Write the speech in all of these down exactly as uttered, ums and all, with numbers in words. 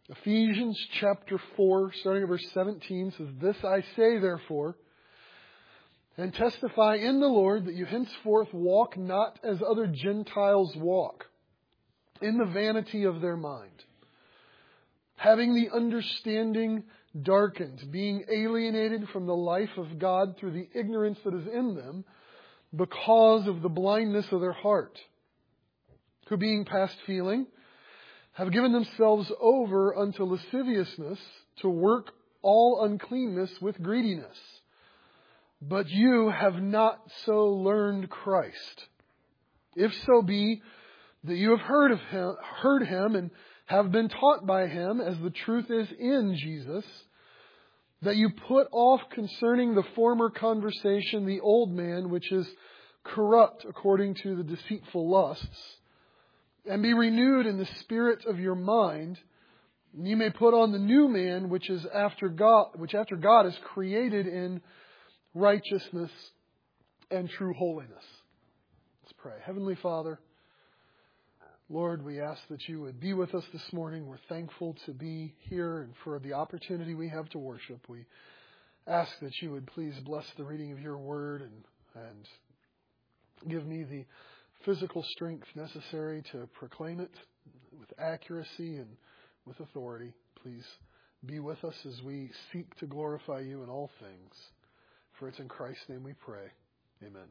Ephesians chapter four, starting at verse seventeen, says, "This I say, therefore, and testify in the Lord, that you henceforth walk not as other Gentiles walk, in the vanity of their mind, having the understanding darkened, being alienated from the life of God through the ignorance that is in them, because of the blindness of their heart, who being past feeling, have given themselves over unto lasciviousness, to work all uncleanness with greediness. But you have not so learned Christ. If so be that you have heard of him, heard him and have been taught by him, as the truth is in Jesus, that you put off concerning the former conversation the old man, which is corrupt according to the deceitful lusts, and be renewed in the spirit of your mind, and you may put on the new man, which is after God, which after God is created in righteousness and true holiness." Let's pray. Heavenly Father, Lord, we ask that you would be with us this morning. We're thankful to be here and for the opportunity we have to worship. We ask that you would please bless the reading of your word and, and give me the physical strength necessary to proclaim it with accuracy and with authority. Please be with us as we seek to glorify you in all things. For it's in Christ's name we pray. Amen.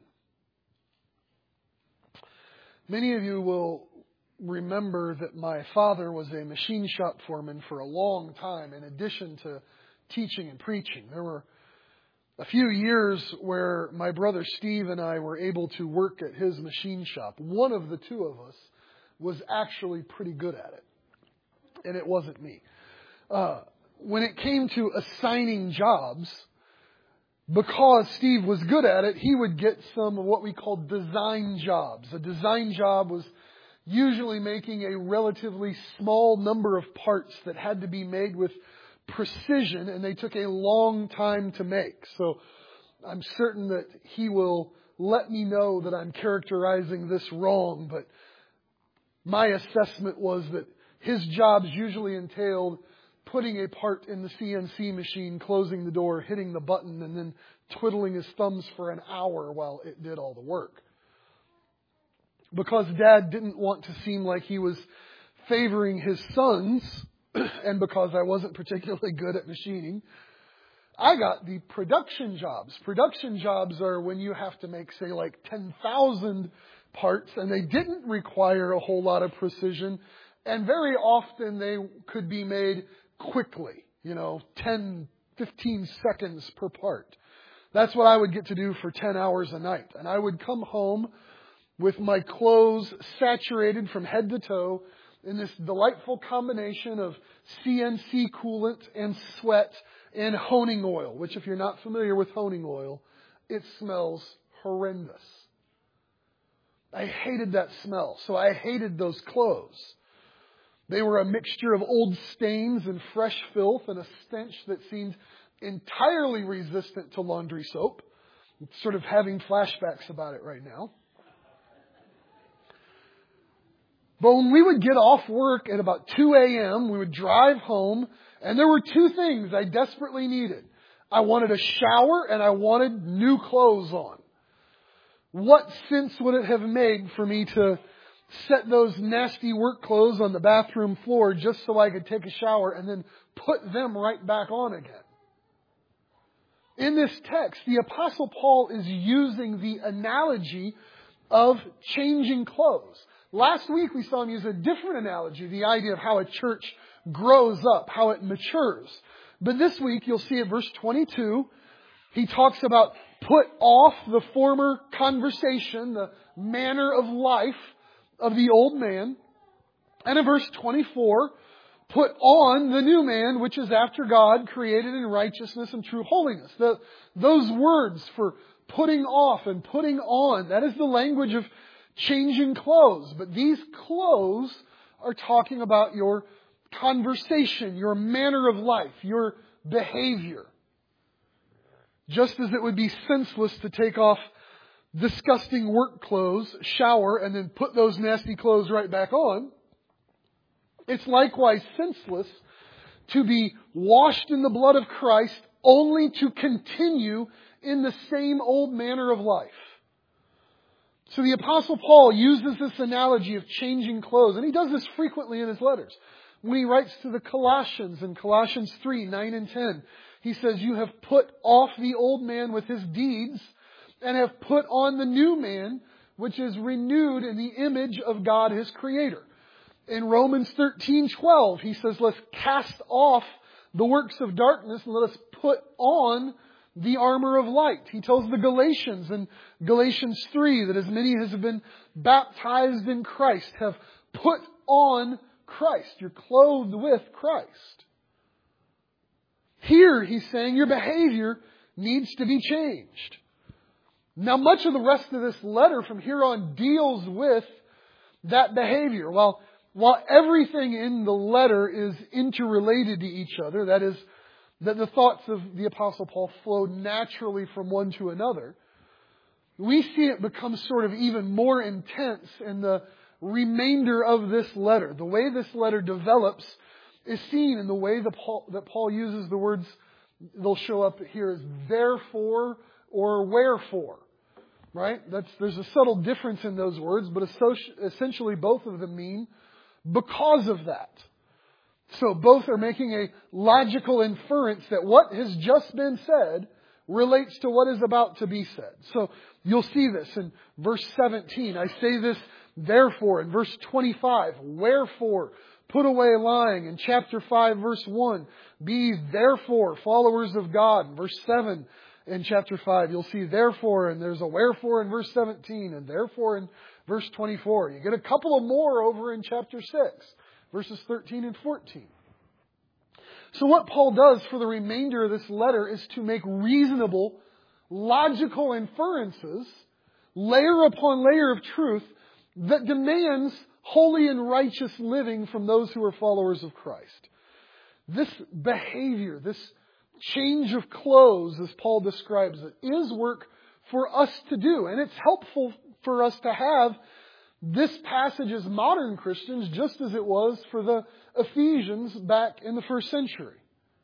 Many of you will remember that my father was a machine shop foreman for a long time, in addition to teaching and preaching. There were a few years where my brother Steve and I were able to work at his machine shop. One of the two of us was actually pretty good at it, and it wasn't me. Uh, when it came to assigning jobs, because Steve was good at it, he would get some of what we call design jobs. A design job was usually making a relatively small number of parts that had to be made with precision, and they took a long time to make. So I'm certain that he will let me know that I'm characterizing this wrong, but my assessment was that his jobs usually entailed putting a part in the C N C machine, closing the door, hitting the button, and then twiddling his thumbs for an hour while it did all the work. Because Dad didn't want to seem like he was favoring his sons, and because I wasn't particularly good at machining, I got the production jobs. Production jobs are when you have to make, say, like ten thousand parts, and they didn't require a whole lot of precision, and very often they could be made quickly, you know, ten, fifteen seconds per part. That's what I would get to do for ten hours a night. And I would come home with my clothes saturated from head to toe in this delightful combination of C N C coolant and sweat and honing oil, which, if you're not familiar with honing oil, it smells horrendous. I hated that smell, so I hated those clothes. They were a mixture of old stains and fresh filth and a stench that seemed entirely resistant to laundry soap. I'm sort of having flashbacks about it right now. But when we would get off work at about two a.m., we would drive home, and there were two things I desperately needed. I wanted a shower, and I wanted new clothes on. What sense would it have made for me to set those nasty work clothes on the bathroom floor just so I could take a shower and then put them right back on again? In this text, the Apostle Paul is using the analogy of changing clothes. Last week we saw him use a different analogy, the idea of how a church grows up, how it matures. But this week you'll see at verse twenty-two, he talks about put off the former conversation, the manner of life of the old man. And in verse twenty-four, put on the new man, which is after God, created in righteousness and true holiness. The, those words for putting off and putting on, that is the language of changing clothes. But these clothes are talking about your conversation, your manner of life, your behavior. Just as it would be senseless to take off disgusting work clothes, shower, and then put those nasty clothes right back on, it's likewise senseless to be washed in the blood of Christ, only to continue in the same old manner of life. So the Apostle Paul uses this analogy of changing clothes, and he does this frequently in his letters. When he writes to the Colossians in Colossians three, nine and ten, he says, "You have put off the old man with his deeds, and have put on the new man, which is renewed in the image of God his Creator." In Romans thirteen twelve, he says, "Let's cast off the works of darkness and let us put on the armor of light." He tells the Galatians in Galatians three that as many as have been baptized in Christ have put on Christ. You're clothed with Christ. Here he's saying your behavior needs to be changed. Now, much of the rest of this letter from here on deals with that behavior. While, while everything in the letter is interrelated to each other, that is, that the thoughts of the Apostle Paul flow naturally from one to another, we see it become sort of even more intense in the remainder of this letter. The way this letter develops is seen in the way that Paul, that Paul uses the words, they'll show up here as therefore or wherefore. Right? That's, there's a subtle difference in those words, but essentially both of them mean because of that. So both are making a logical inference that what has just been said relates to what is about to be said. So you'll see this in verse seventeen. I say this therefore. In verse twenty-five, wherefore put away lying. In chapter five, verse one, be therefore followers of God. In verse seven, in chapter five, you'll see therefore, and there's a wherefore in verse seventeen, and therefore in verse twenty-four. You get a couple of more over in chapter six, verses thirteen and fourteen. So what Paul does for the remainder of this letter is to make reasonable, logical inferences, layer upon layer of truth, that demands holy and righteous living from those who are followers of Christ. This behavior, this change of clothes, as Paul describes it, is work for us to do. And it's helpful for us to have this passage as modern Christians, just as it was for the Ephesians back in the first century.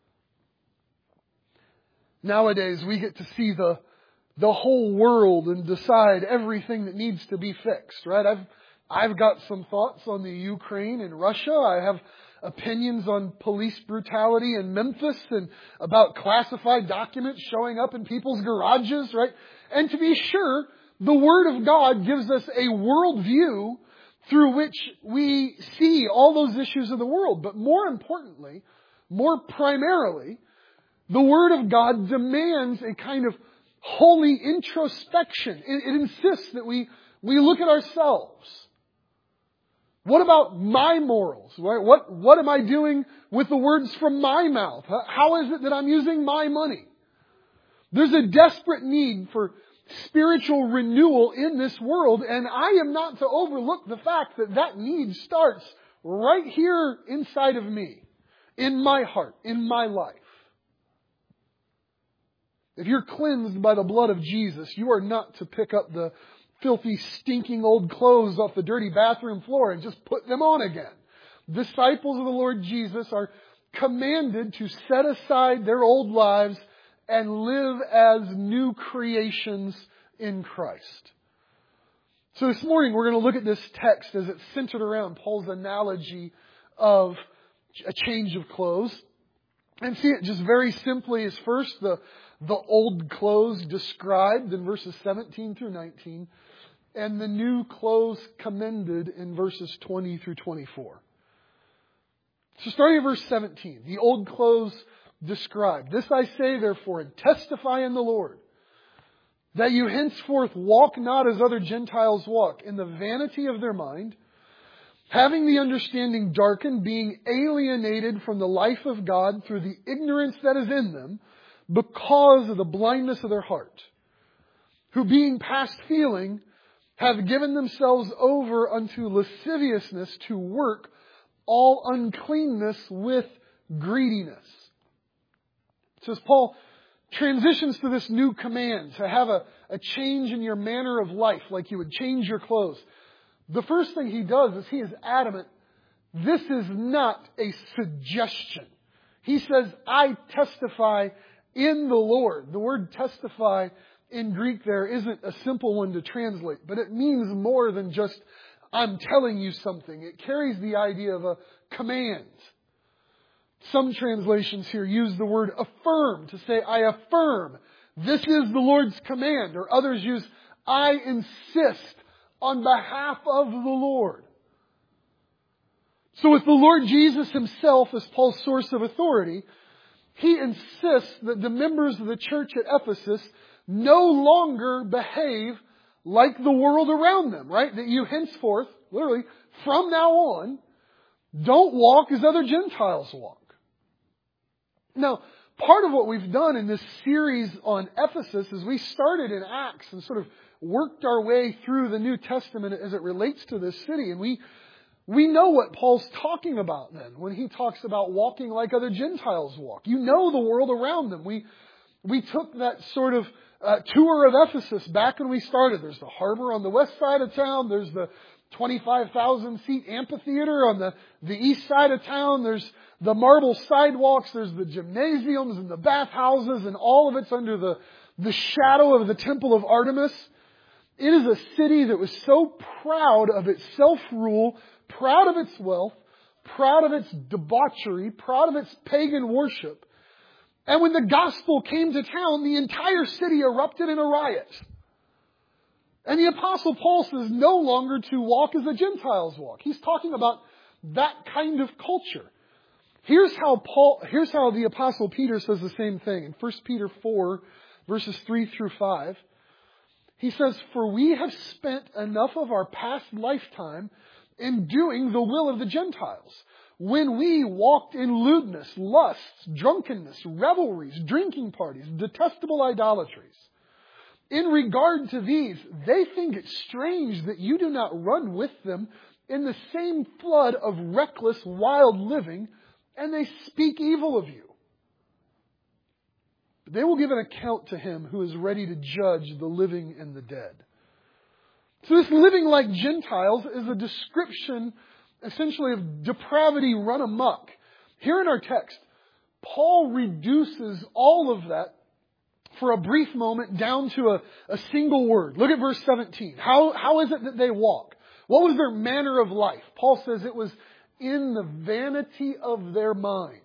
Nowadays, we get to see the, the whole world and decide everything that needs to be fixed, right? I've, I've got some thoughts on the Ukraine and Russia. I have opinions on police brutality in Memphis and about classified documents showing up in people's garages, right? And to be sure, the Word of God gives us a worldview through which we see all those issues of the world. But more importantly, more primarily, the Word of God demands a kind of holy introspection. It, it insists that we, we look at ourselves. What about my morals? Right? What, what am I doing with the words from my mouth? How is it that I'm using my money? There's a desperate need for spiritual renewal in this world, and I am not to overlook the fact that that need starts right here inside of me, in my heart, in my life. If you're cleansed by the blood of Jesus, you are not to pick up the filthy, stinking old clothes off the dirty bathroom floor and just put them on again. Disciples of the Lord Jesus are commanded to set aside their old lives and live as new creations in Christ. So this morning we're going to look at this text as it's centered around Paul's analogy of a change of clothes. And see it just very simply as first the, the old clothes described in verses seventeen through nineteen, and the new clothes commended in verses twenty through twenty-four. So starting at verse seventeen, the old clothes described. This I say therefore, and testify in the Lord, that you henceforth walk not as other Gentiles walk, in the vanity of their mind, having the understanding darkened, being alienated from the life of God through the ignorance that is in them, because of the blindness of their heart, who being past feeling, have given themselves over unto lasciviousness to work all uncleanness with greediness. So as Paul transitions to this new command to have a, a change in your manner of life, like you would change your clothes, the first thing he does is he is adamant, this is not a suggestion. He says, I testify in the Lord. The word testify in Greek there isn't a simple one to translate, but it means more than just I'm telling you something. It carries the idea of a command. Some translations here use the word affirm to say, I affirm. This is the Lord's command. Or others use, I insist on behalf of the Lord. So with the Lord Jesus Himself as Paul's source of authority, he insists that the members of the church at Ephesus no longer behave like the world around them, right? That you henceforth, literally, from now on, don't walk as other Gentiles walk. Now, part of what we've done in this series on Ephesus is we started in Acts and sort of worked our way through the New Testament as it relates to this city. And we we know what Paul's talking about then when he talks about walking like other Gentiles walk. You know the world around them. We we took that sort of uh, tour of Ephesus back when we started. There's the harbor on the west side of town. There's the twenty-five thousand seat amphitheater on the, the east side of town. There's the marble sidewalks. There's the gymnasiums and the bathhouses, and all of it's under the, the shadow of the temple of Artemis. It is a city that was so proud of its self-rule, proud of its wealth, proud of its debauchery, proud of its pagan worship. And when the gospel came to town, the entire city erupted in a riot. And the Apostle Paul says no longer to walk as the Gentiles walk. He's talking about that kind of culture. Here's how Paul, here's how the Apostle Peter says the same thing in First Peter four, verses three through five. He says, for we have spent enough of our past lifetime in doing the will of the Gentiles, when we walked in lewdness, lusts, drunkenness, revelries, drinking parties, detestable idolatries. In regard to these, they think it strange that you do not run with them in the same flood of reckless, wild living, and they speak evil of you. But they will give an account to Him who is ready to judge the living and the dead. So this living like Gentiles is a description, essentially, of depravity run amok. Here in our text, Paul reduces all of that for a brief moment down to a, a single word. Look at verse seventeen. How, how is it that they walk? What was their manner of life? Paul says it was in the vanity of their mind.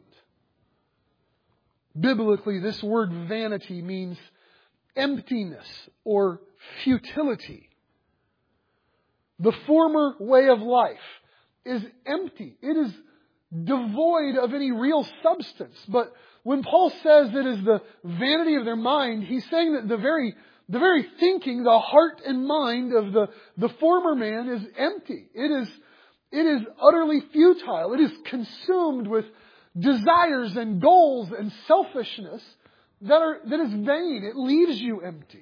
Biblically, this word vanity means emptiness or futility. The former way of life is empty. It is devoid of any real substance. But when Paul says it is the vanity of their mind, he's saying that the very, the very thinking, the heart and mind of the, the former man is empty. It is, it is utterly futile. It is consumed with desires and goals and selfishness that are, that is vain. It leaves you empty.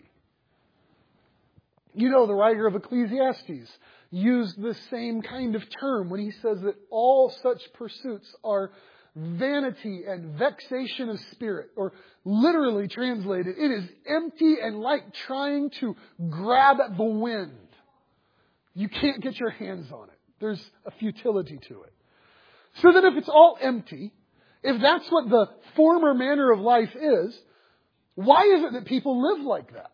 You know, the writer of Ecclesiastes used the same kind of term when he says that all such pursuits are vanity and vexation of spirit, or literally translated, it is empty and like trying to grab at the wind. You can't get your hands on it. There's a futility to it. So that if it's all empty, if that's what the former manner of life is, why is it that people live like that?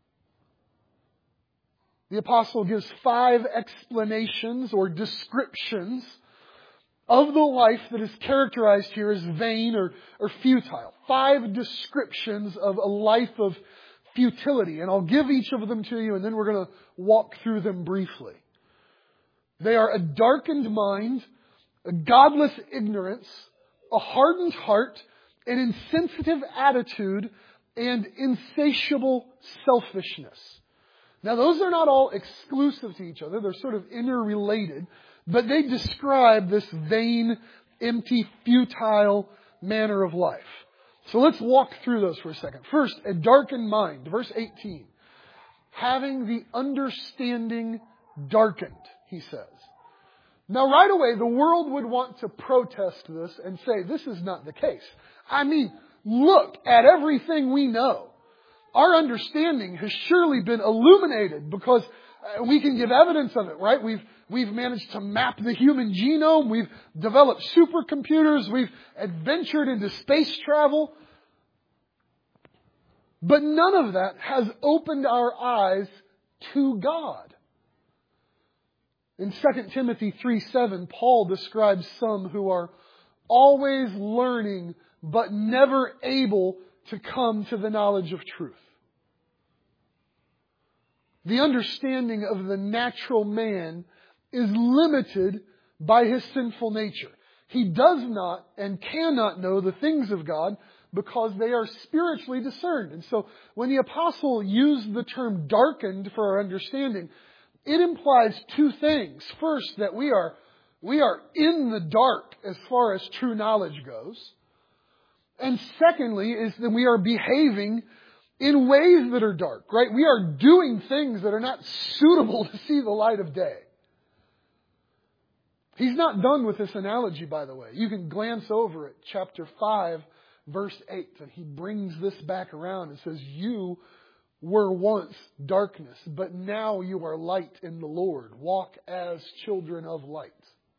The apostle gives five explanations or descriptions of the life that is characterized here as vain or, or futile. Five descriptions of a life of futility. And I'll give each of them to you, and then we're going to walk through them briefly. They are a darkened mind, a godless ignorance, a hardened heart, an insensitive attitude, and insatiable selfishness. Now, those are not all exclusive to each other. They're sort of interrelated. But they describe this vain, empty, futile manner of life. So let's walk through those for a second. First, a darkened mind. Verse eighteen. Having the understanding darkened, he says. Now, right away, the world would want to protest this and say, this is not the case. I mean, look at everything we know. Our understanding has surely been illuminated because We can give evidence of it, right? We've, we've managed to map the human genome. We've developed supercomputers. We've adventured into space travel. But none of that has opened our eyes to God. In Second Timothy three seven, Paul describes some who are always learning but never able to come to the knowledge of truth. The understanding of the natural man is limited by his sinful nature. He does not and cannot know the things of God because they are spiritually discerned. And so when the apostle used the term darkened for our understanding, it implies two things. First, that we are, we are in the dark as far as true knowledge goes. And secondly, is that we are behaving in ways that are dark, right? We are doing things that are not suitable to see the light of day. He's not done with this analogy, by the way. You can glance over at chapter five, verse eight, and he brings this back around and says, you were once darkness, but now you are light in the Lord. Walk as children of light.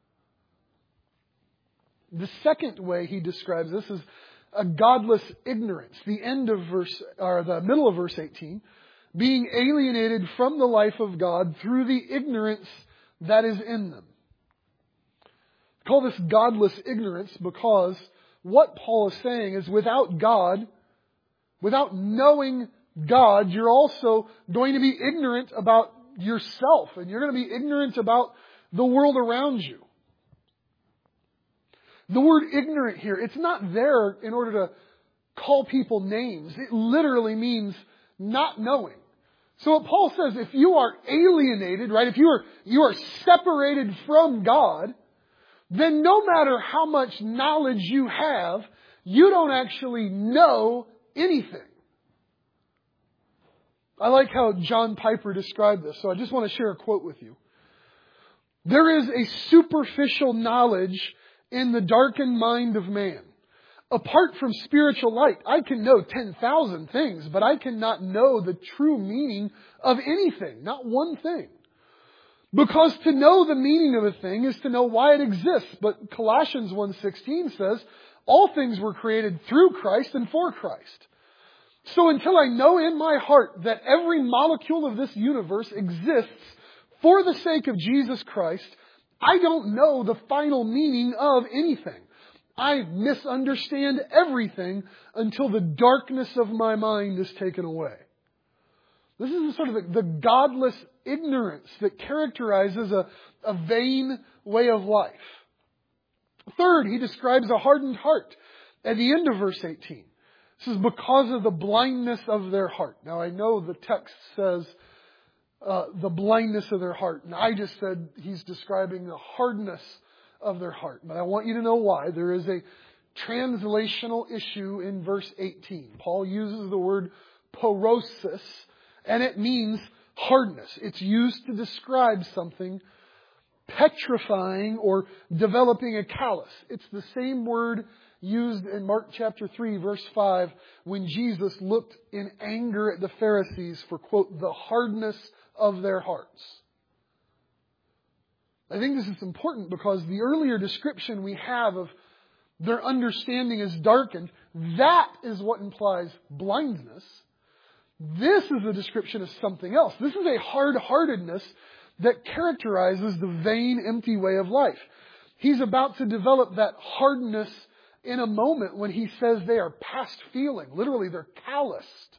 The second way he describes this is a godless ignorance. The end of verse, or the middle of verse eighteen, being alienated from the life of God through the ignorance that is in them. I call this godless ignorance because what Paul is saying is without God, without knowing God, you're also going to be ignorant about yourself, and you're going to be ignorant about the world around you. The word ignorant here, it's not there in order to call people names. It literally means not knowing. So what Paul says, if you are alienated, right, if you are, you are separated from God, then no matter how much knowledge you have, you don't actually know anything. I like how John Piper described this, so I just want to share a quote with you. There is a superficial knowledge in the darkened mind of man. Apart from spiritual light, I can know ten thousand things, but I cannot know the true meaning of anything, not one thing. Because to know the meaning of a thing is to know why it exists. But Colossians one sixteen says, all things were created through Christ and for Christ. So until I know in my heart that every molecule of this universe exists for the sake of Jesus Christ, I don't know the final meaning of anything. I misunderstand everything until the darkness of my mind is taken away. This is sort of the, the godless ignorance that characterizes a, a vain way of life. Third, he describes a hardened heart at the end of verse eighteen. This is because of the blindness of their heart. Now I know the text says uh, the blindness of their heart. And I just said he's describing the hardness of their heart. But I want you to know why. There is a translational issue in verse eighteen. Paul uses the word porosis, and it means hardness. It's used to describe something petrifying or developing a callus. It's the same word used in Mark chapter three, verse five, when Jesus looked in anger at the Pharisees for, quote, the hardness of their hearts. I think this is important because the earlier description we have of their understanding is darkened, that is what implies blindness. This is a description of something else. This is a hard-heartedness that characterizes the vain, empty way of life. He's about to develop that hardness in a moment when he says they are past feeling. Literally, they're calloused.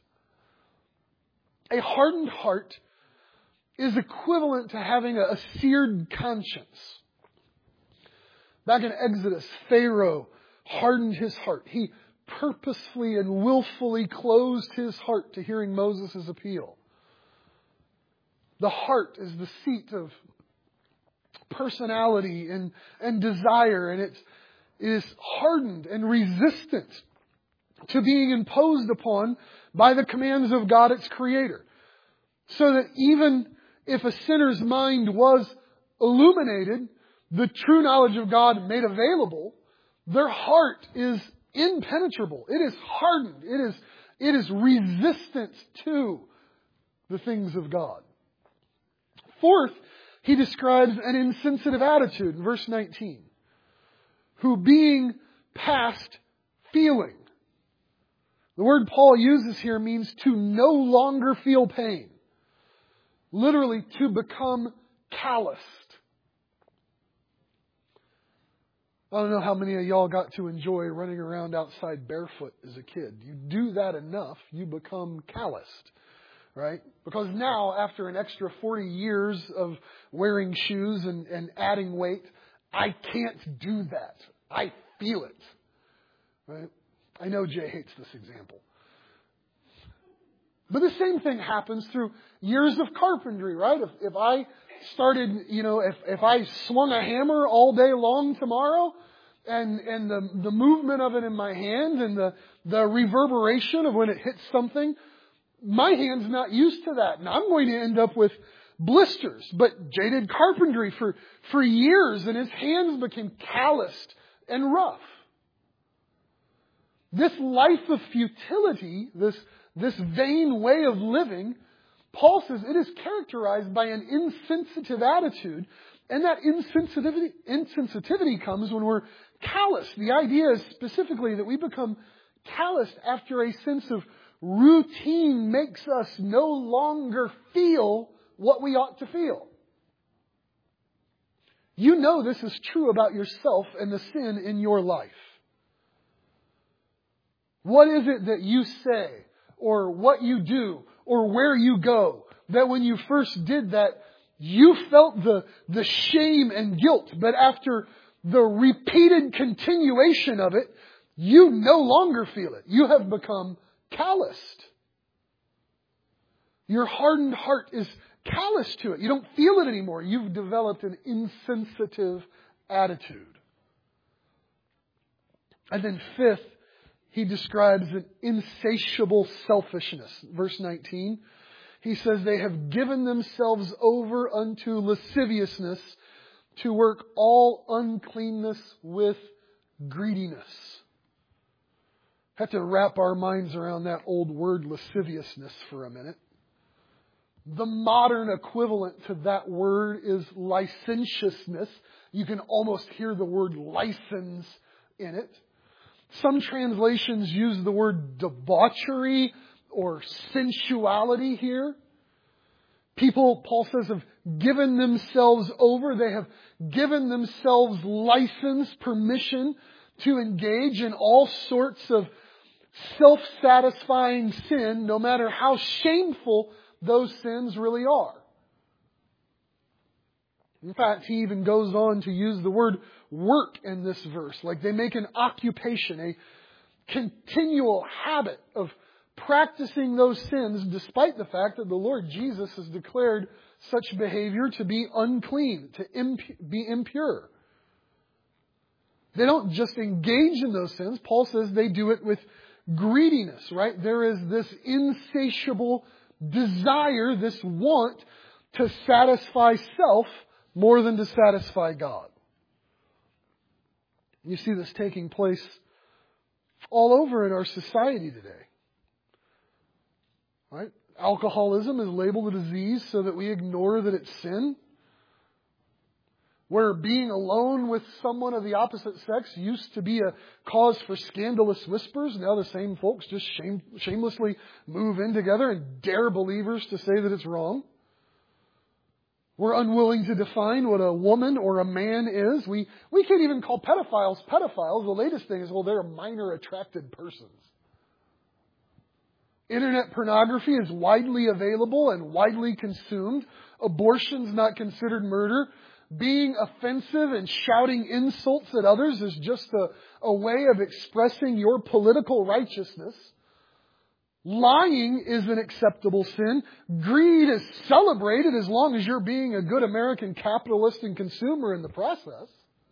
A hardened heart is equivalent to having a seared conscience. Back in Exodus, Pharaoh hardened his heart. He purposefully and willfully closed his heart to hearing Moses' appeal. The heart is the seat of personality and, and desire, and it's, it is hardened and resistant to being imposed upon by the commands of God, its Creator. So that even if a sinner's mind was illuminated, the true knowledge of God made available, their heart is impenetrable. It is hardened. It is, it is resistant to the things of God. Fourth, he describes an insensitive attitude in verse nineteen. Who being past feeling. The word Paul uses here means to no longer feel pain. Literally, to become calloused. I don't know how many of y'all got to enjoy running around outside barefoot as a kid. You do that enough, you become calloused. Right? Because now, after an extra forty years of wearing shoes and, and adding weight, I can't do that. I feel it. Right? I know Jay hates this example. But the same thing happens through years of carpentry, right? If, if I started, you know, if, if I swung a hammer all day long tomorrow, and, and the, the movement of it in my hand and the, the reverberation of when it hits something, my hand's not used to that. And I'm going to end up with blisters. But Jay did carpentry for, for years, and his hands became calloused and rough. This life of futility, this, this vain way of living, Paul says it is characterized by an insensitive attitude. And that insensitivity, insensitivity comes when we're calloused. The idea is specifically that we become calloused after a sense of routine makes us no longer feel what we ought to feel. You know this is true about yourself and the sin in your life. What is it that you say, or what you do, or where you go, that when you first did that, you felt the, the shame and guilt, but after the repeated continuation of it, you no longer feel it. You have become calloused. Your hardened heart is callous to it. You don't feel it anymore. You've developed an insensitive attitude. And then fifth, he describes an insatiable selfishness. Verse nineteen, he says, they have given themselves over unto lasciviousness to work all uncleanness with greediness. Have to wrap our minds around that old word lasciviousness for a minute. The modern equivalent to that word is licentiousness. You can almost hear the word license in it. Some translations use the word debauchery or sensuality here. People, Paul says, have given themselves over. They have given themselves license, permission to engage in all sorts of self-satisfying sin, no matter how shameful those sins really are. In fact, he even goes on to use the word work in this verse. Like they make an occupation, a continual habit of practicing those sins, despite the fact that the Lord Jesus has declared such behavior to be unclean, to imp- be impure. They don't just engage in those sins. Paul says they do it with greediness, right? There is this insatiable desire, this want to satisfy self more than to satisfy God. You see this taking place all over in our society today. Right? Alcoholism is labeled a disease so that we ignore that it's sin. Where being alone with someone of the opposite sex used to be a cause for scandalous whispers, now the same folks just shame, shamelessly move in together and dare believers to say that it's wrong. We're unwilling to define what a woman or a man is. We, we can't even call pedophiles pedophiles. The latest thing is, well, they're minor attracted persons. Internet pornography is widely available and widely consumed. Abortion's not considered murder. Being offensive and shouting insults at others is just a, a way of expressing your political righteousness. Lying is an acceptable sin. Greed is celebrated as long as you're being a good American capitalist and consumer in the process.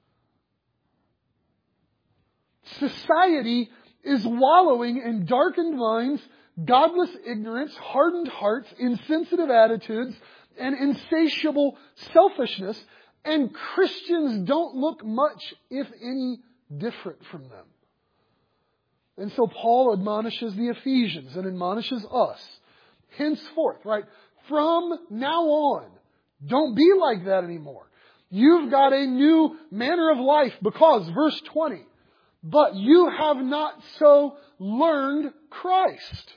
Society is wallowing in darkened minds, godless ignorance, hardened hearts, insensitive attitudes, and insatiable selfishness. And Christians don't look much, if any, different from them. And so Paul admonishes the Ephesians and admonishes us. Henceforth, right, from now on, Don't be like that anymore. You've got a new manner of life because, verse twenty, but you have not so learned Christ.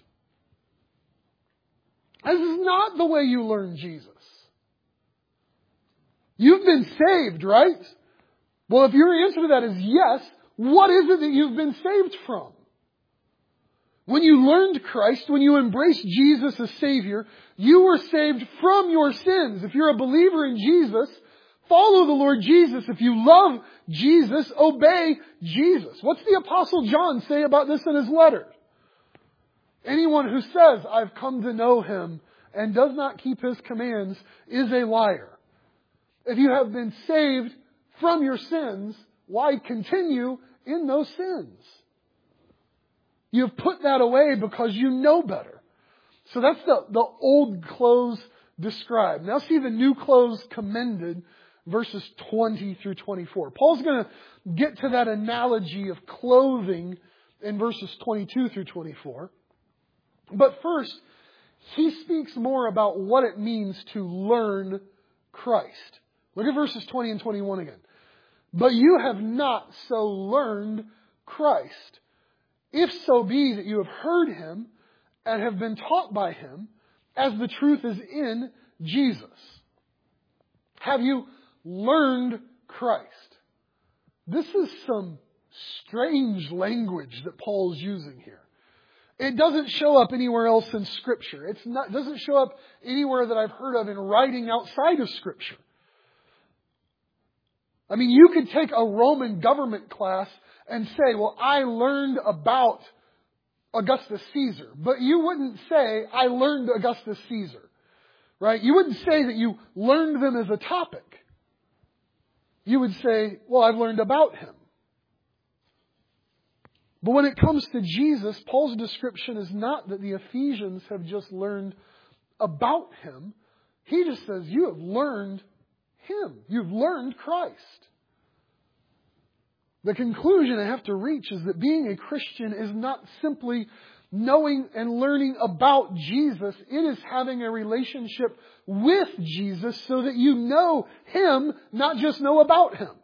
This is not the way you learn Jesus. You've been saved, right? Well, if your answer to that is yes, what is it that you've been saved from? When you learned Christ, when you embraced Jesus as Savior, you were saved from your sins. If you're a believer in Jesus, follow the Lord Jesus. If you love Jesus, obey Jesus. What's the Apostle John say about this in his letter? Anyone who says, I've come to know Him and does not keep His commands is a liar. If you have been saved from your sins, why continue in those sins? You've put that away because you know better. So that's the, the old clothes described. Now see the new clothes commended, verses twenty through twenty-four. Paul's going to get to that analogy of clothing in verses twenty-two through twenty-four. But first, he speaks more about what it means to learn Christ. Look at verses twenty and twenty-one again. But you have not so learned Christ. If so be that you have heard Him and have been taught by Him, as the truth is in Jesus. Have you learned Christ? This is some strange language that Paul's using here. It doesn't show up anywhere else in Scripture. It's not, it doesn't show up anywhere that I've heard of in writing outside of Scripture. I mean, you could take a Roman government class and say, well, I learned about Augustus Caesar. But you wouldn't say, I learned Augustus Caesar. Right? You wouldn't say that you learned them as a topic. You would say, well, I've learned about Him. But when it comes to Jesus, Paul's description is not that the Ephesians have just learned about Him. He just says, you have learned Him. You've learned Christ. The conclusion I have to reach is that being a Christian is not simply knowing and learning about Jesus. It is having a relationship with Jesus so that you know Him, not just know about Him.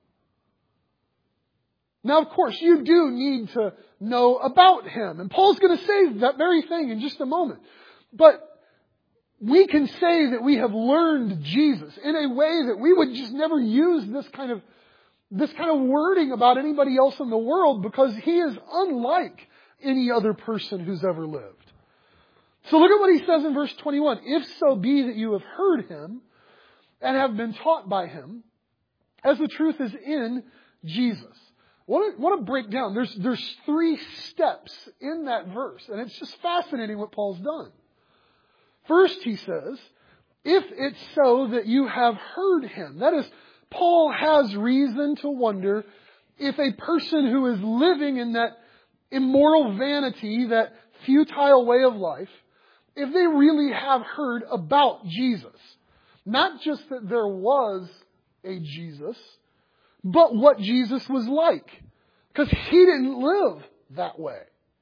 Now, of course, you do need to know about Him. And Paul's going to say that very thing in just a moment. But we can say that we have learned Jesus in a way that we would just never use this kind of this kind of wording about anybody else in the world, because He is unlike any other person who's ever lived. So look at what he says in verse twenty-one. If so be that you have heard Him and have been taught by Him, as the truth is in Jesus. I want to, want to break down. There's, there's three steps in that verse, and it's just fascinating what Paul's done. First, he says, if it's so that you have heard Him. That is, Paul has reason to wonder if a person who is living in that immoral vanity, that futile way of life, if they really have heard about Jesus. Not just that there was a Jesus, but what Jesus was like. Because He didn't live that way.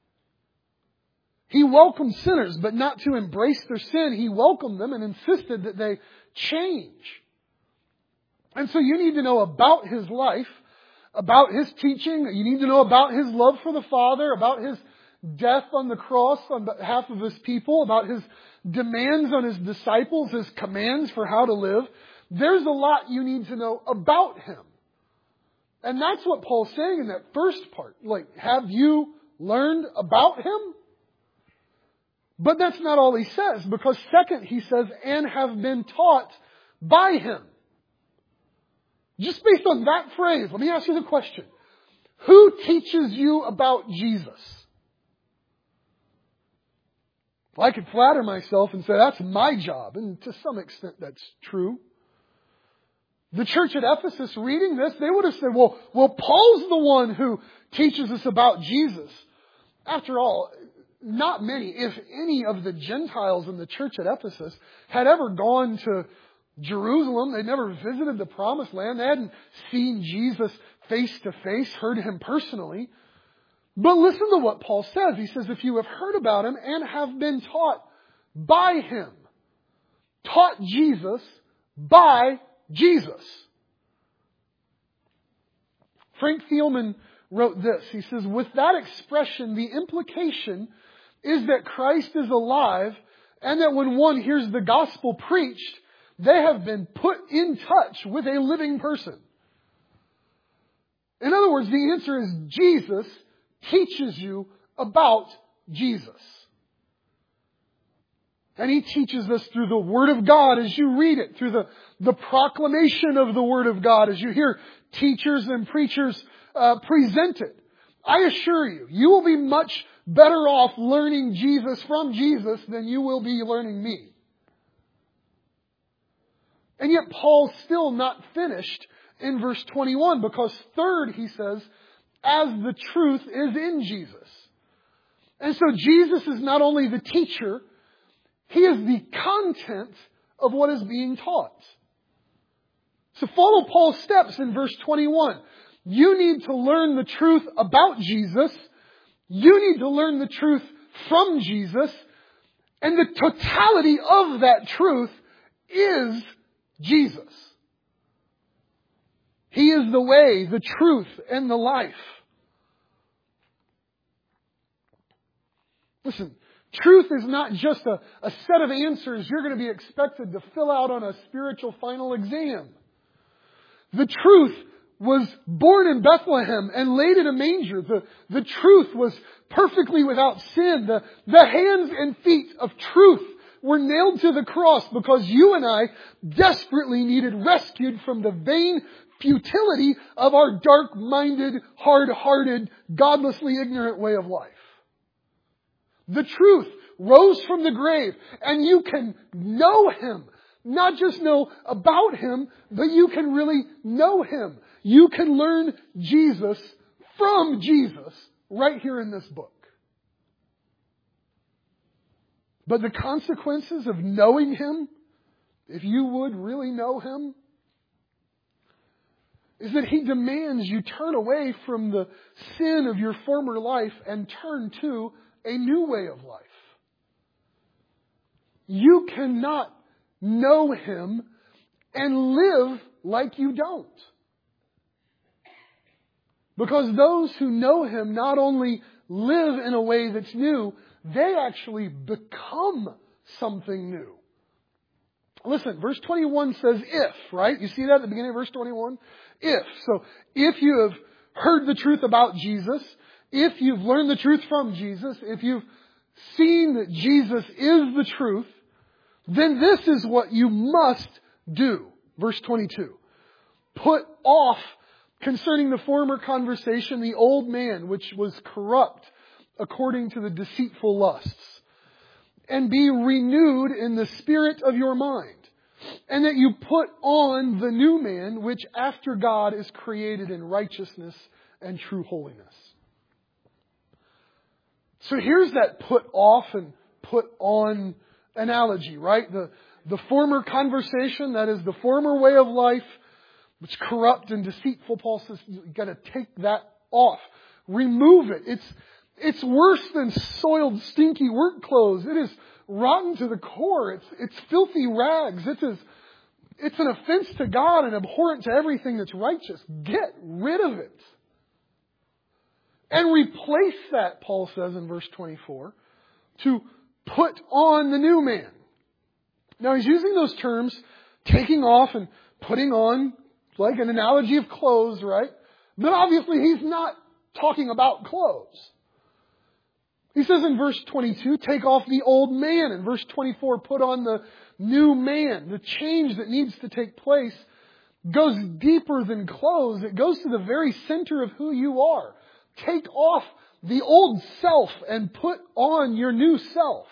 He welcomed sinners, but not to embrace their sin. He welcomed them and insisted that they change. And so you need to know about His life, about His teaching. You need to know about His love for the Father, about His death on the cross on behalf of His people, about His demands on His disciples, His commands for how to live. There's a lot you need to know about Him. And that's what Paul's saying in that first part. Like, have you learned about Him? But that's not all he says, because second he says, and have been taught by Him. Just based on that phrase, let me ask you the question. Who teaches you about Jesus? Well, I could flatter myself and say that's my job, and to some extent that's true. The church at Ephesus reading this, they would have said, well, well, Paul's the one who teaches us about Jesus. After all, not many, if any, of the Gentiles in the church at Ephesus had ever gone to Jerusalem. They'd never visited the Promised Land. They hadn't seen Jesus face to face, heard Him personally. But listen to what Paul says. He says, if you have heard about Him and have been taught by Him, taught Jesus by Jesus. Frank Thielman wrote this. He says, with that expression, the implication is that Christ is alive and that when one hears the gospel preached, they have been put in touch with a living person. In other words, the answer is Jesus teaches you about Jesus. And He teaches us through the Word of God as you read it, through the, the proclamation of the Word of God as you hear teachers and preachers uh, present it. I assure you, you will be much better off learning Jesus from Jesus than you will be learning me. And yet Paul's still not finished in verse twenty-one, because third, he says, as the truth is in Jesus. And so Jesus is not only the teacher, He is the content of what is being taught. So follow Paul's steps in verse twenty-one. You need to learn the truth about Jesus. You need to learn the truth from Jesus. And the totality of that truth is Jesus. He is the way, the truth, and the life. Listen, truth is not just a, a set of answers you're going to be expected to fill out on a spiritual final exam. The truth was born in Bethlehem and laid in a manger. The, the truth was perfectly without sin. The, the hands and feet of truth were nailed to the cross because you and I desperately needed rescued from the vain futility of our dark-minded, hard-hearted, godlessly ignorant way of life. The truth rose from the grave, and you can know Him. Not just know about Him, but you can really know Him. You can learn Jesus from Jesus right here in this book. But the consequences of knowing Him, if you would really know Him, is that He demands you turn away from the sin of your former life and turn to a new way of life. You cannot know Him and live like you don't. Because those who know Him not only live in a way that's new, they actually become something new. Listen, verse twenty-one says if, right? You see that at the beginning of verse twenty-one? If. So, if you have heard the truth about Jesus, if you've learned the truth from Jesus, if you've seen that Jesus is the truth, then this is what you must do. Verse twenty-two. Put off, concerning the former conversation, the old man, which was corrupt according to the deceitful lusts, and be renewed in the spirit of your mind, and that you put on the new man, which after God is created in righteousness and true holiness. So here's that put off and put on analogy, right? The, the former conversation, that is the former way of life, which corrupt and deceitful. Paul says you've got to take that off. Remove it. It's, it's worse than soiled, stinky work clothes. It is rotten to the core. It's, it's filthy rags. It is, it's an offense to God and abhorrent to everything that's righteous. Get rid of it. And replace that, Paul says in verse twenty-four, to put on the new man. Now he's using those terms, taking off and putting on, like an analogy of clothes, right? But obviously he's not talking about clothes. He says in verse twenty-two, take off the old man. In verse twenty-four, put on the new man. The change that needs to take place goes deeper than clothes. It goes to the very center of who you are. Take off the old self and put on your new self.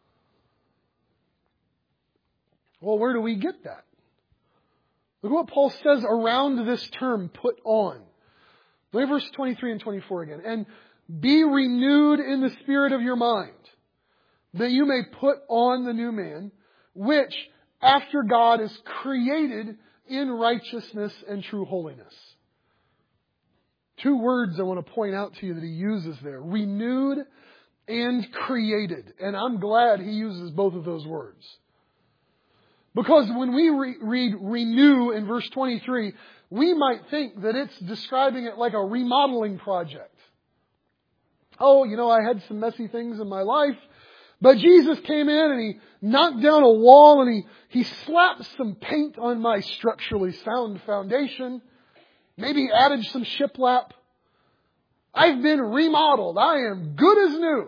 Well, where do we get that? Look at what Paul says around this term, put on. Look at verse twenty-three and twenty-four again. And be renewed in the spirit of your mind, that you may put on the new man, which after God is created in righteousness and true holiness. Two words I want to point out to you that he uses there. Renewed and created. And I'm glad he uses both of those words. Because when we re- read renew in verse twenty-three, we might think that it's describing it like a remodeling project. Oh, you know, I had some messy things in my life, but Jesus came in and He knocked down a wall and He, he slapped some paint on my structurally sound foundation. Maybe added some shiplap. I've been remodeled. I am good as new.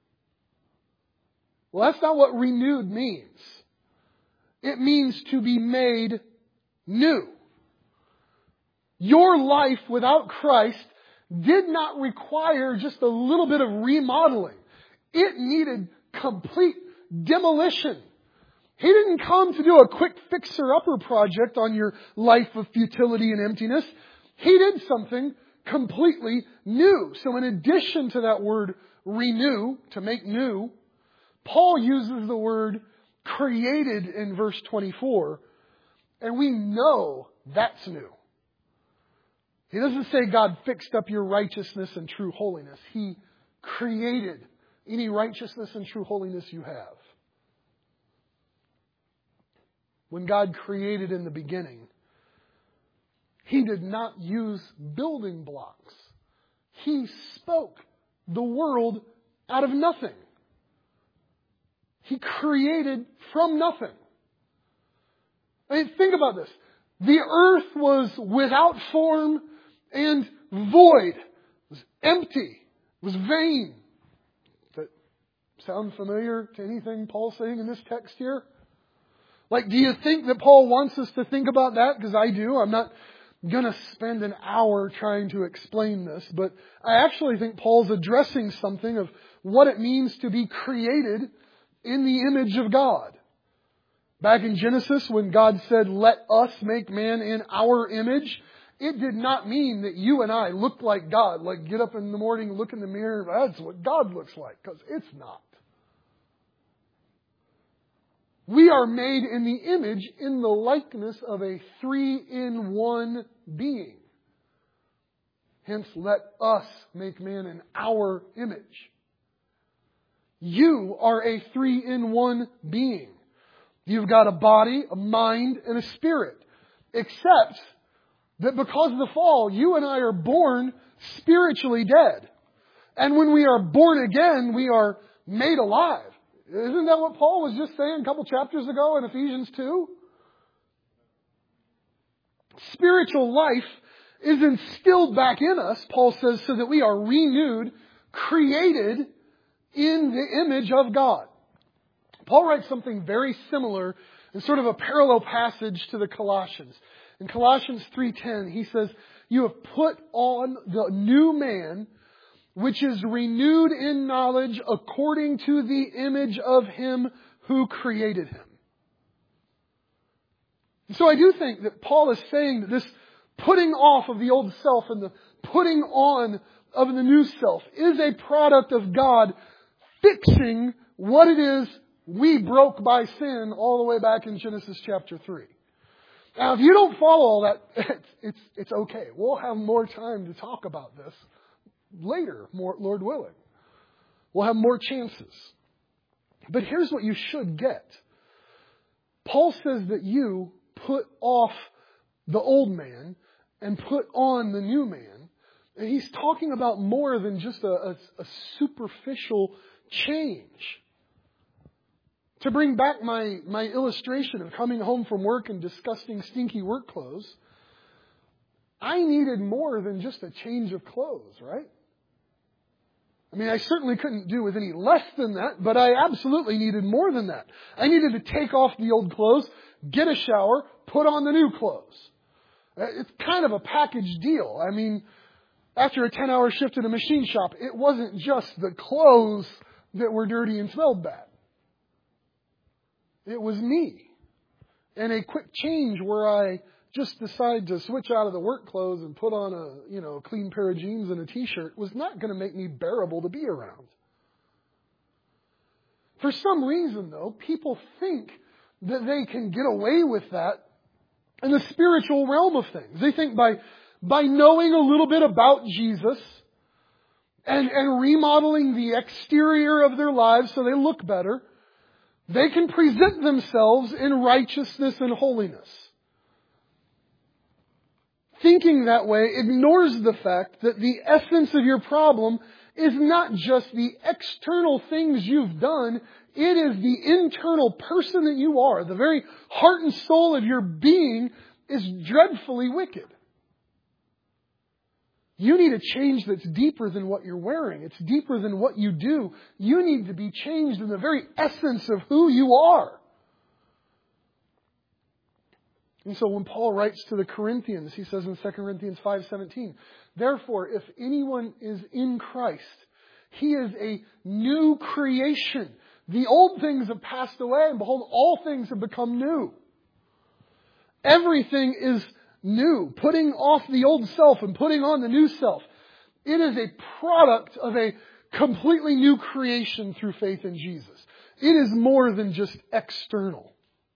Well, that's not what renewed means. It means to be made new. Your life without Christ did not require just a little bit of remodeling. It needed complete demolition. He didn't come to do a quick fixer-upper project on your life of futility and emptiness. He did something completely new. So in addition to that word renew, to make new, Paul uses the word created in verse twenty-four, and we know that's new. He doesn't say God fixed up your righteousness and true holiness. He created any righteousness and true holiness you have. When God created in the beginning, He did not use building blocks. He spoke the world out of nothing. He created from nothing. I mean, think about this. The earth was without form and void. It was empty. It was vain. Does that sound familiar to anything Paul's saying in this text here? Like, do you think that Paul wants us to think about that? Because I do. I'm not going to spend an hour trying to explain this, but I actually think Paul's addressing something of what it means to be created in the image of God. Back in Genesis, when God said, "Let us make man in our image," it did not mean that you and I looked like God. Like, get up in the morning, look in the mirror, that's what God looks like. Because it's not. We are made in the image, in the likeness of a three-in-one being. Hence, let us make man in our image. You are a three-in-one being. You've got a body, a mind, and a spirit. Except that because of the fall, you and I are born spiritually dead. And when we are born again, we are made alive. Isn't that what Paul was just saying a couple chapters ago in Ephesians two? Spiritual life is instilled back in us, Paul says, so that we are renewed, created in the image of God. Paul writes something very similar in sort of a parallel passage to the Colossians. In Colossians three ten, he says, "You have put on the new man, which is renewed in knowledge according to the image of Him who created him." So I do think that Paul is saying that this putting off of the old self and the putting on of the new self is a product of God fixing what it is we broke by sin all the way back in Genesis chapter three. Now, if you don't follow all that, it's, it's, it's okay. We'll have more time to talk about this later, more, Lord willing. We'll have more chances. But here's what you should get. Paul says that you put off the old man and put on the new man. And he's talking about more than just a, a, a superficial change. To bring back my, my illustration of coming home from work in disgusting, stinky work clothes, I needed more than just a change of clothes, right? I mean, I certainly couldn't do with any less than that, but I absolutely needed more than that. I needed to take off the old clothes, get a shower, put on the new clothes. It's kind of a package deal. I mean, after a ten-hour shift in a machine shop, it wasn't just the clothes that were dirty and smelled bad. It was me. And a quick change where I just decide to switch out of the work clothes and put on a, you know, a clean pair of jeans and a t-shirt was not going to make me bearable to be around. For some reason, though, people think that they can get away with that in the spiritual realm of things. They think by by knowing a little bit about Jesus and, and remodeling the exterior of their lives so they look better, They can present themselves in righteousness and holiness. Thinking that way ignores the fact that the essence of your problem is not just the external things you've done. It is the internal person that you are. The very heart and soul of your being is dreadfully wicked. You need a change that's deeper than what you're wearing. It's deeper than what you do. You need to be changed in the very essence of who you are. And so when Paul writes to the Corinthians, he says in Second Corinthians five seventeen, therefore, if anyone is in Christ, he is a new creation. The old things have passed away, and behold, all things have become new. Everything is new. Putting off the old self and putting on the new self. It is a product of a completely new creation through faith in Jesus. It is more than just external.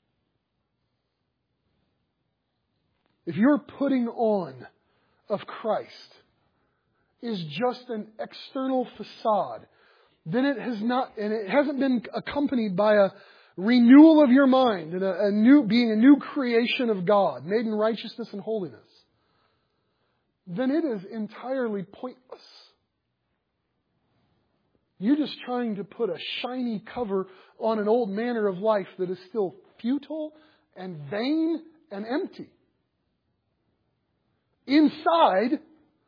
If your putting on of Christ is just an external facade, then it has not, and it hasn't been accompanied by a renewal of your mind and a, a new, being a new creation of God, made in righteousness and holiness, then it is entirely pointless. You're just trying to put a shiny cover on an old manner of life that is still futile and vain and empty. Inside,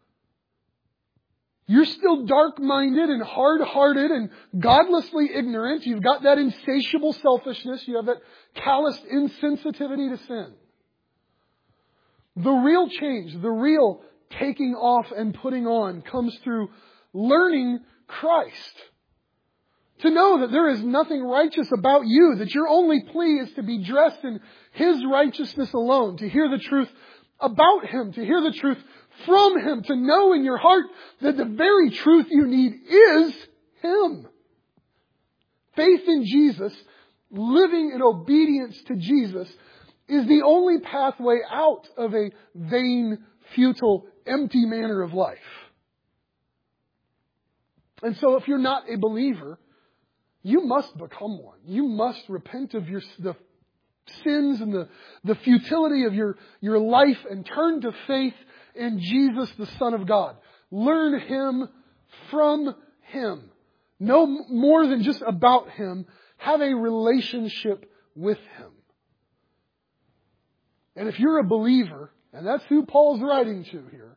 you're still dark-minded and hard-hearted and godlessly ignorant. You've got that insatiable selfishness. You have that calloused insensitivity to sin. The real change, the real taking off and putting on comes through learning Christ. To know that there is nothing righteous about you, that your only plea is to be dressed in His righteousness alone, to hear the truth about Him, to hear the truth from Him, to know in your heart that the very truth you need is Him. Faith in Jesus, living in obedience to Jesus, is the only pathway out of a vain, futile, empty manner of life. And so if you're not a believer, you must become one. You must repent of your the sins and the, the futility of your, your life and turn to faith in Jesus, the Son of God. Learn Him from Him. No more than just about Him. Have a relationship with Him. And if you're a believer, and that's who Paul's writing to here,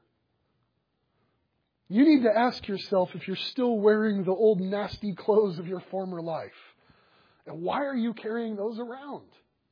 you need to ask yourself if you're still wearing the old nasty clothes of your former life. And why are you carrying those around?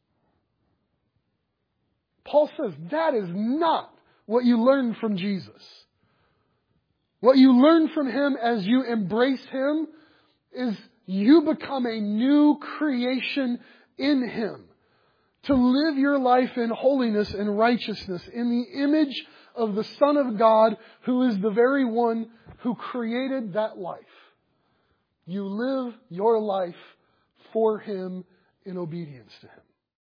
Paul says that is not what you learn from Jesus. What you learn from Him as you embrace Him is you become a new creation in Him. To live your life in holiness and righteousness in the image of the Son of God, who is the very one who created that life. You live your life for Him in obedience to Him.